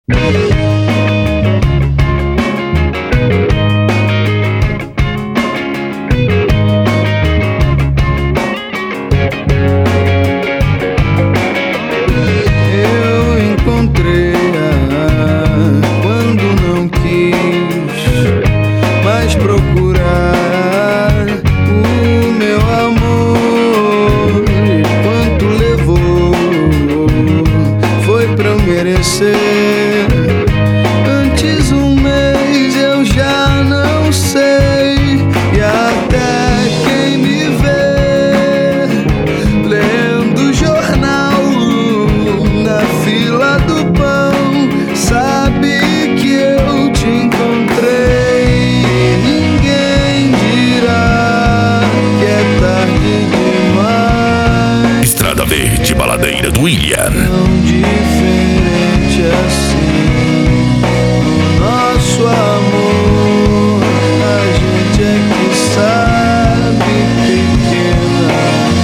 Antes um mês eu já não sei, e até quem me vê lendo jornal na fila do pão sabe que eu te encontrei. Ninguém dirá que é tarde demais. Estrada Verde, Baladeira do William. Tão diferente assim, o nosso amor, a gente é que sabe, pequena.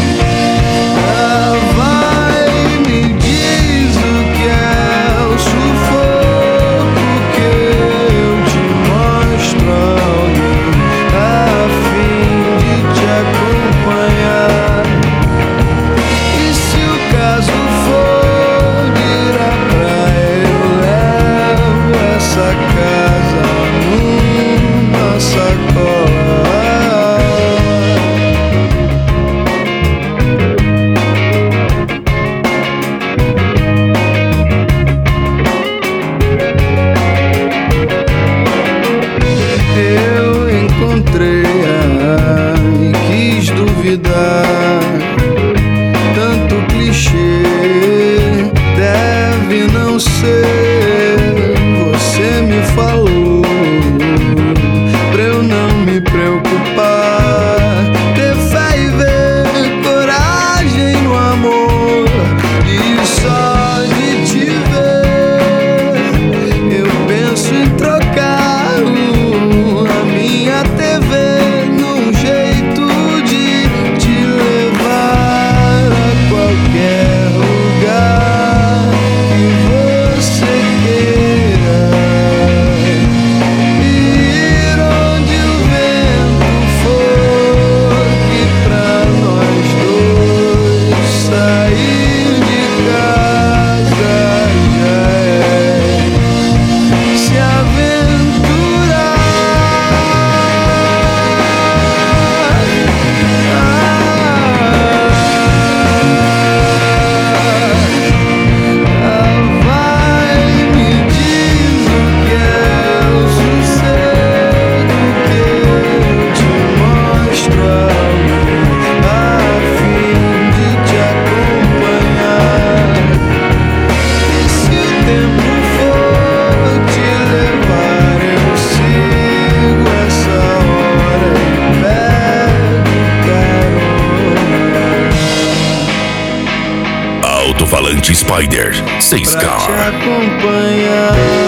Vai, me diz o que é o sufoco que eu te mostro, alguém a fim de te acompanhar. E se o caso for de ir à praia, eu levo essa casa numa sacola. Eu encontrei e quis duvidar. Tanto clichê deve não ser. Você me falou pra eu não me preocupar, ter fé e ver coragem no amor. E só de te ver eu penso em trocar a minha TV num jeito de te levar a qualquer lugar que você queira, ir onde o vento for, que pra nós dois sair de casa já é se aventurar. Vai, me diz o que é o sossego que eu te mostro, alguém a fim de te acompanhar. E se o tempo for te levar, eu sigo essa hora e pego carona Alto-falante Spider, 6K. pra te acompanhar.